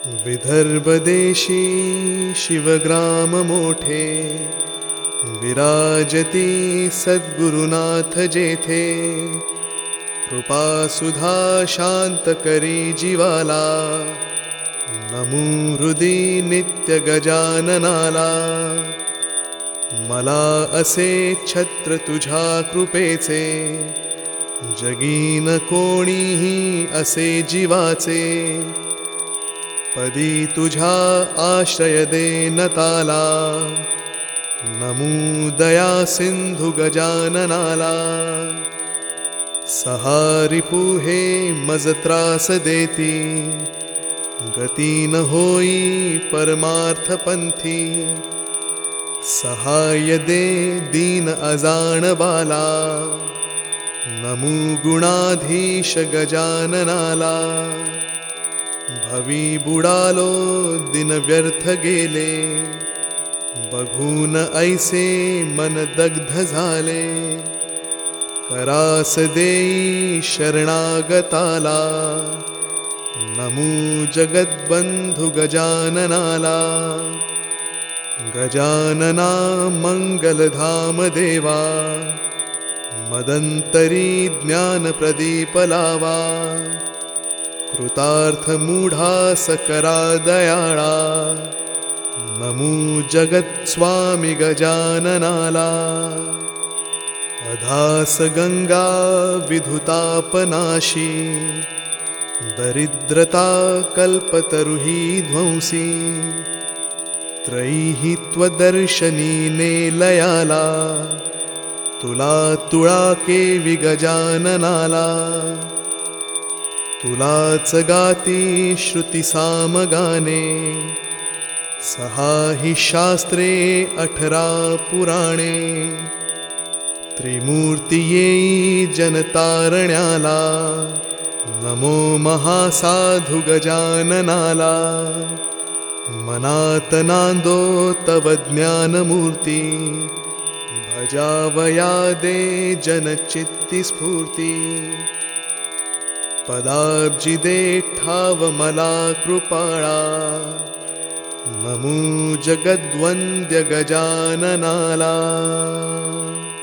विदर्भदेशी शिवग्राम मोठे, विराजती सद्गुरुनाथ जेथे। कृपा सुधा शांत करी जीवाला, नमो हृदी नित्य गजाननाला। मला असे छत्र तुझ्या कृपेचे, जगीन कोणीही असे जीवाचे। पदी तुझ्या आश्रय देनताला, नमो दया सिंधु गजाननाला। सहारिपुहे मज त्रास देती, गती न होई परमार्थ पंथी। सहाय दे दीन अजान बाला, नमो गुणाधीश गजाननाला। भवी बुडालो दिन व्यर्थ गेले, बघून ऐसे मन दग्ध झाले। करास देई शरणागताला, नमो जगद्बंधु गजाननाला। गजानना मंगलधाम देवा, मदंतरी ज्ञान प्रदीप लावा। कृतार्थ मूढा सकरा दयाळा, नमो जगत स्वामी गजाननाला। अधास गंगा विधुतापनाशी, दरिद्रता कल्पतरुही ध्वंसी। त्रयी त्वदर्शनी नेलयाला, तुला तुळा केवी गजाननाला। तुलाच गाती श्रुती सामगाने, सहाही शास्त्रे 18 पुराणे। त्रिमूर्ती येई जनतारण्याला, नमो महासाधु गजाननाला। मनात नांदो तव ज्ञानमूर्ती, भजावया दे जनचित्ती स्फूर्ती। पदाब्जी दे ठाव मला कृपाळा, नमो जगद्वंद्य गजाननाला।